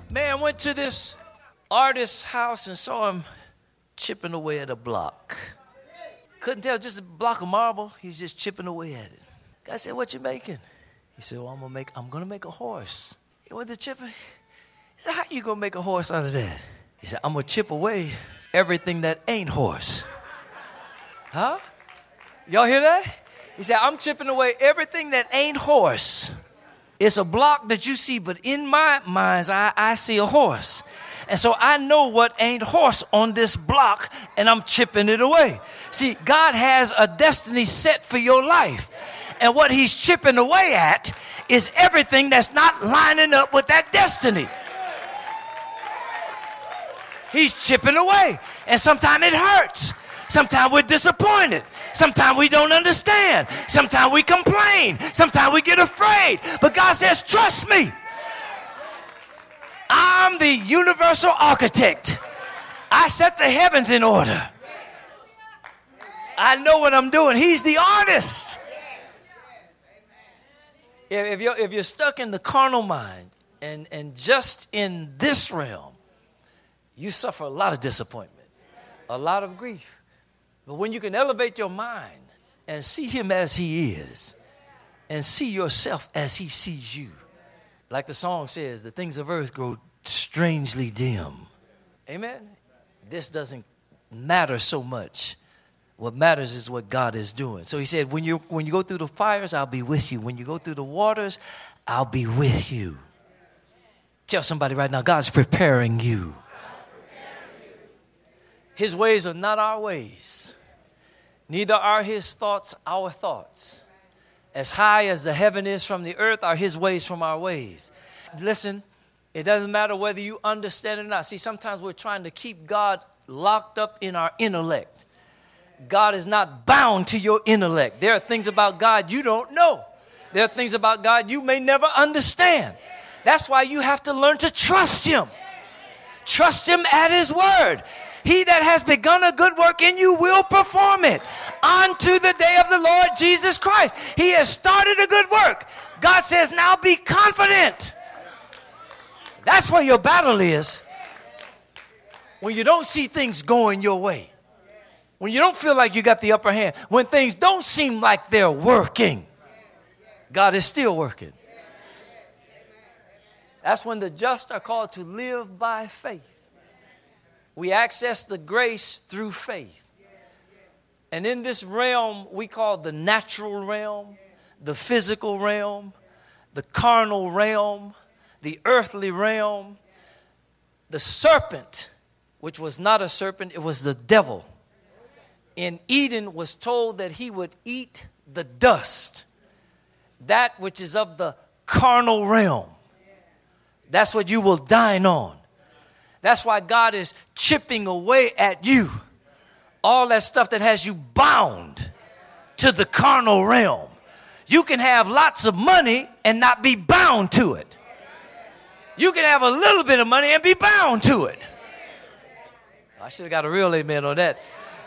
Man, went to this artist's house and saw him chipping away at a block. Couldn't tell, just a block of marble. He's just chipping away at it. Guy said, "What you making?" He said, "Well, I'm gonna make a horse." He went to chipping. He said, "How you gonna make a horse out of that?" He said, "I'm gonna chip away everything that ain't horse." Huh? Y'all hear that? He said, "I'm chipping away everything that ain't horse." It's a block that you see, but in my mind's eye, I see a horse. And so I know what ain't horse on this block, and I'm chipping it away. See, God has a destiny set for your life. And what he's chipping away at is everything that's not lining up with that destiny. He's chipping away. And sometimes it hurts. Sometimes we're disappointed. Sometimes we don't understand. Sometimes we complain. Sometimes we get afraid. But God says, "Trust me. I'm the universal architect. I set the heavens in order. I know what I'm doing." He's the artist. If you're stuck in the carnal mind and just in this realm, you suffer a lot of disappointment, a lot of grief. But when you can elevate your mind and see him as he is and see yourself as he sees you, like the song says, the things of earth grow strangely dim. Amen? This doesn't matter so much. What matters is what God is doing. So he said, when you go through the fires, I'll be with you. When you go through the waters, I'll be with you. Tell somebody right now, God's preparing you. His ways are not our ways. Neither are his thoughts our thoughts. As high as the heaven is from the earth are his ways from our ways. Listen, it doesn't matter whether you understand it or not. See, sometimes we're trying to keep God locked up in our intellect. God is not bound to your intellect. There are things about God you don't know. There are things about God you may never understand. That's why you have to learn to trust him. Trust him at his word. He that has begun a good work in you will perform it unto the day of the Lord Jesus Christ. He has started a good work. God says, now be confident. That's where your battle is. When you don't see things going your way. When you don't feel like you got the upper hand. When things don't seem like they're working. God is still working. That's when the just are called to live by faith. We access the grace through faith. And in this realm we call the natural realm, the physical realm, the carnal realm, the earthly realm, the serpent, which was not a serpent, it was the devil. In Eden was told that he would eat the dust, that which is of the carnal realm. That's what you will dine on. That's why God is chipping away at you. All that stuff that has you bound to the carnal realm. You can have lots of money and not be bound to it. You can have a little bit of money and be bound to it. I should have got a real amen on that.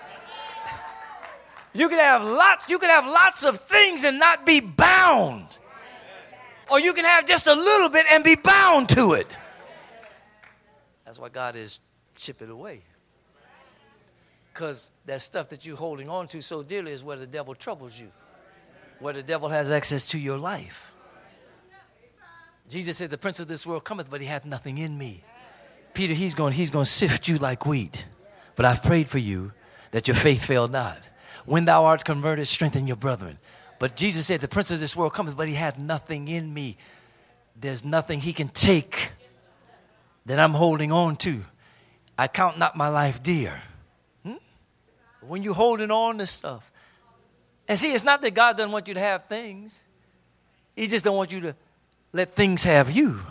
You can have lots of things and not be bound. Or you can have just a little bit and be bound to it. That's why God is chipping away. Because that stuff that you're holding on to so dearly is where the devil troubles you. Where the devil has access to your life. Jesus said, the prince of this world cometh, but he hath nothing in me. Peter, he's going to sift you like wheat. But I've prayed for you that your faith fail not. When thou art converted, strengthen your brethren. But Jesus said, the prince of this world cometh, but he hath nothing in me. There's nothing he can take that I'm holding on to. I count not my life dear. When you're holding on to stuff. And see, it's not that God doesn't want you to have things. He just don't want you to let things have you.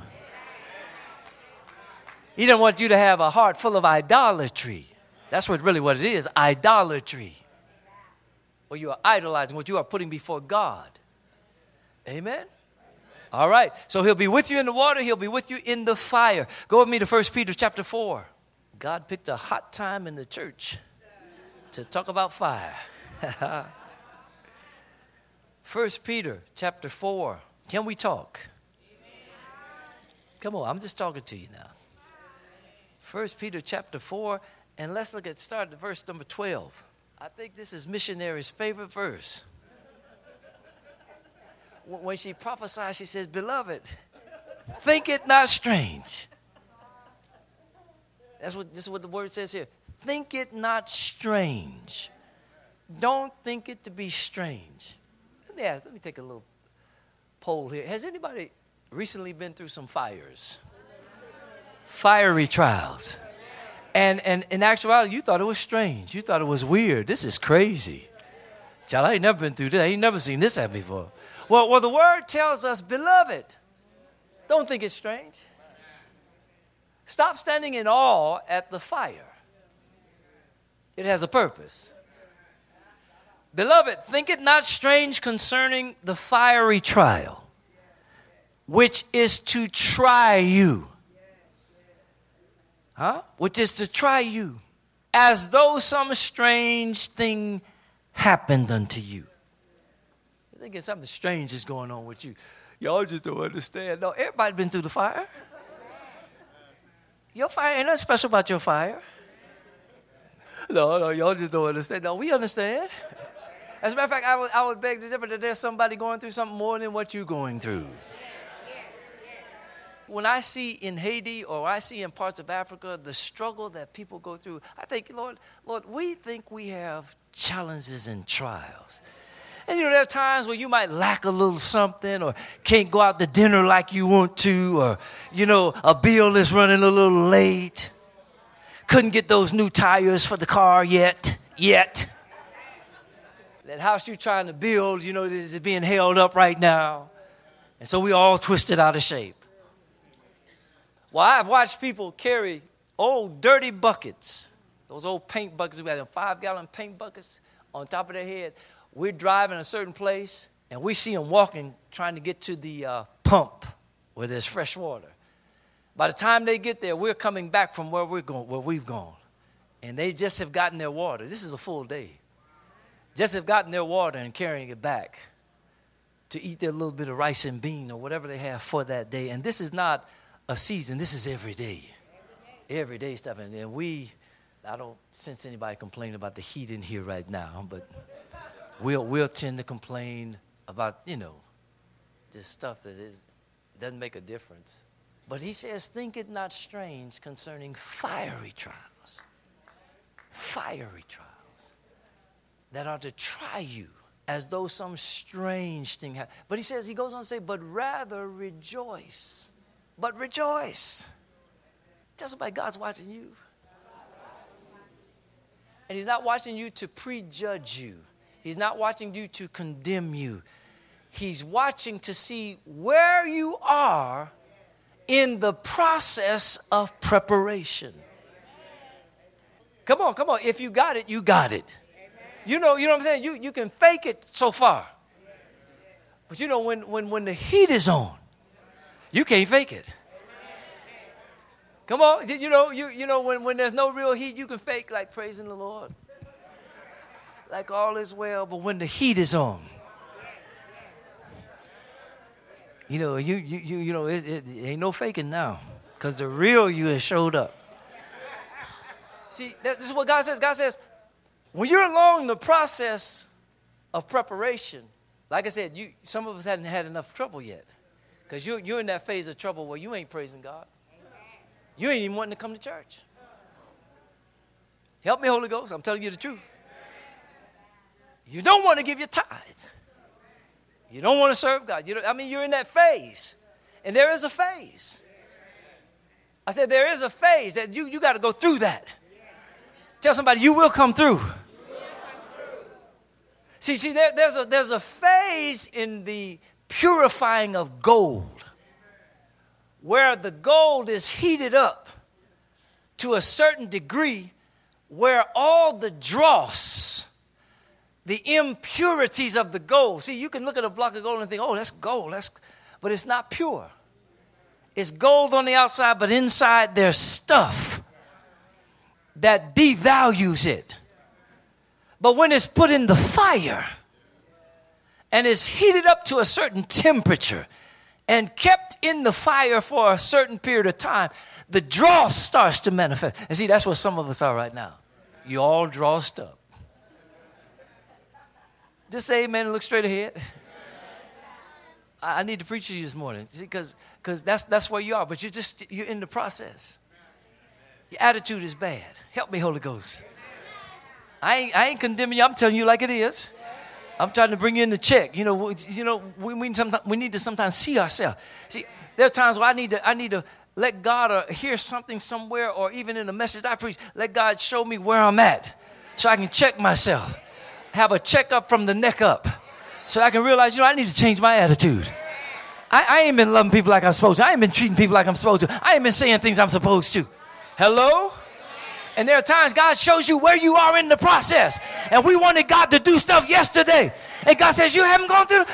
He don't want you to have a heart full of idolatry. That's what it is, idolatry. Or you are idolizing what you are putting before God. Amen? All right. So he'll be with you in the water. He'll be with you in the fire. Go with me to 1 Peter chapter 4. God picked a hot time in the church to talk about fire. 1 Peter chapter 4. Can we talk? Come on, I'm just talking to you now. 1 Peter chapter 4, and let's start at verse number 12. I think this is missionary's favorite verse. When she prophesies, she says, beloved, think it not strange. This is what the word says here. Think it not strange. Don't think it to be strange. Let me take a little poll here. Has anybody recently been through some fires? Fiery trials. And in actuality, you thought it was strange. You thought it was weird. This is crazy. Child, I ain't never been through this. I ain't never seen this happen before. Well, the word tells us, beloved, don't think it's strange. Stop standing in awe at the fire. It has a purpose. Beloved, think it not strange concerning the fiery trial, which is to try you. Which is to try you, as though some strange thing happened unto you. You're thinking something strange is going on with you. Y'all just don't understand. No, everybody been through the fire. Your fire ain't nothing special about your fire. No, y'all just don't understand. No, we understand. As a matter of fact, I would beg to differ that there's somebody going through something more than what you're going through. When I see in Haiti or I see in parts of Africa the struggle that people go through, I think, Lord, we think we have challenges and trials. And there are times where you might lack a little something or can't go out to dinner like you want to, or, a bill is running a little late. Couldn't get those new tires for the car yet. That house you're trying to build, is being held up right now. And so we all twisted out of shape. Well, I've watched people carry old dirty buckets, those old paint buckets. We had them 5-gallon paint buckets on top of their head. We're driving a certain place, and we see them walking, trying to get to the pump where there's fresh water. By the time they get there, we're coming back from where we've gone, and they just have gotten their water. This is a full day. Just have gotten their water and carrying it back to eat their little bit of rice and bean or whatever they have for that day. And this is not a season. This is every day. Every day stuff. And I don't sense anybody complaining about the heat in here right now, but we'll tend to complain about, just stuff that doesn't make a difference. But he says, think it not strange concerning fiery trials. Fiery trials that are to try you as though some strange thing happened. But he goes on to say, but rather rejoice. But rejoice. Tell somebody God's watching you. And he's not watching you to prejudge you. He's not watching you to condemn you. He's watching to see where you are in the process of preparation. Come on. If you got it, you got it. You know what I'm saying? You can fake it so far. But when the heat is on, you can't fake it. Come on, when there's no real heat, you can fake like praising the Lord, like all is well. But when the heat is on, it ain't no faking now, because the real you has showed up. See, this is what God says. God says, when you're along the process of preparation, like I said, some of us hadn't had enough trouble yet. Because you're in that phase of trouble where you ain't praising God. You ain't even wanting to come to church. Help me, Holy Ghost. I'm telling you the truth. You don't want to give your tithe. You don't want to serve God. You're in that phase. And there is a phase. I said there is a phase that you got to go through that. Tell somebody you will come through. See, there's a phase in the purifying of gold, where the gold is heated up to a certain degree, where all the dross, the impurities of the gold. See, you can look at a block of gold and think, oh, that's gold, but it's not pure. It's gold on the outside, but inside there's stuff that devalues it. But when it's put in the fire and is heated up to a certain temperature and kept in the fire for a certain period of time, the dross starts to manifest. And see, that's where some of us are right now. You all drossed up. Just say amen and look straight ahead. I need to preach to you this morning, because that's where you are. But you're in the process. Your attitude is bad. Help me, Holy Ghost. I ain't condemning you. I'm telling you like it is. I'm trying to bring you in the check. We need to sometimes see ourselves. See, there are times where I need to let God hear something somewhere, or even in the message I preach, let God show me where I'm at so I can check myself. Have a checkup from the neck up so I can realize, I need to change my attitude. I ain't been loving people like I'm supposed to. I ain't been treating people like I'm supposed to. I ain't been saying things I'm supposed to. Hello? And there are times God shows you where you are in the process. And we wanted God to do stuff yesterday. And God says, you haven't gone through.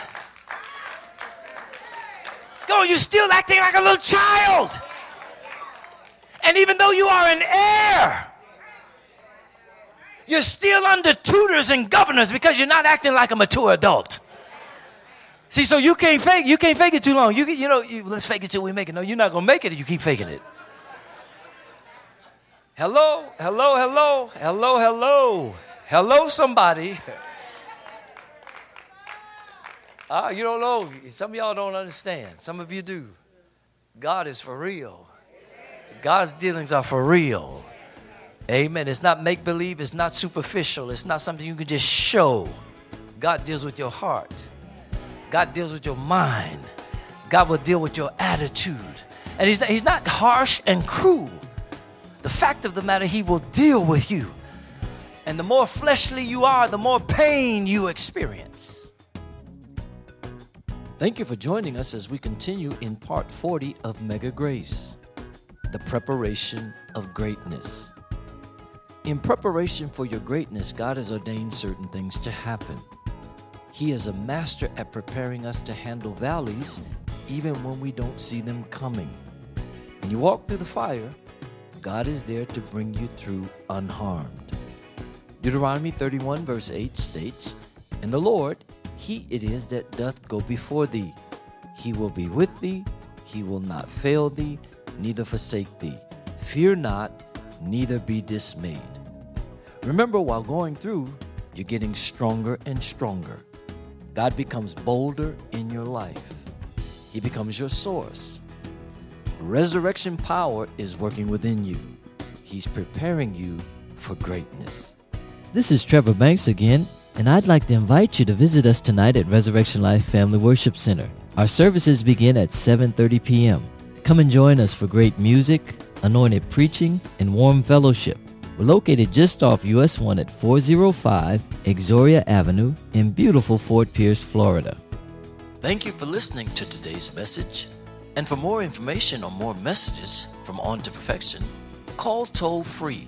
You're still acting like a little child. And even though you are an heir, you're still under tutors and governors because you're not acting like a mature adult. See, so you can't fake it too long. Let's fake it till we make it. No, you're not going to make it if you keep faking it. Hello, hello, hello, hello, hello. Hello, somebody. You don't know. Some of y'all don't understand. Some of you do. God is for real. God's dealings are for real. Amen. It's not make-believe. It's not superficial. It's not something you can just show. God deals with your heart. God deals with your mind. God will deal with your attitude. And he's not harsh and cruel. The fact of the matter, he will deal with you. And the more fleshly you are, the more pain you experience. Thank you for joining us as we continue in part 40 of Mega Grace, the preparation of greatness. In preparation for your greatness, God has ordained certain things to happen. He is a master at preparing us to handle valleys even when we don't see them coming. When you walk through the fire, God is there to bring you through unharmed. Deuteronomy 31 verse 8 states, "And the Lord, he it is that doth go before thee. He will be with thee. He will not fail thee, neither forsake thee. Fear not, neither be dismayed." Remember, while going through, you're getting stronger and stronger. God becomes bolder in your life. He becomes your source. Resurrection power is working within you. He's preparing you for greatness. This is Trevor Banks again, and I'd like to invite you to visit us tonight at Resurrection Life Family Worship Center. Our services begin at 7:30 p.m. Come and join us for great music, anointed preaching, and warm fellowship. We're located just off US 1 at 405 Exoria Avenue in beautiful Fort Pierce, Florida. Thank you for listening to today's message. And for more information on more messages from On to Perfection, call toll-free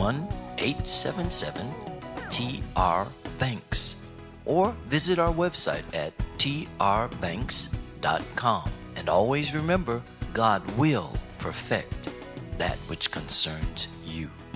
1-877-TR-BANKS or visit our website at trbanks.com. And always remember, God will perfect that which concerns you.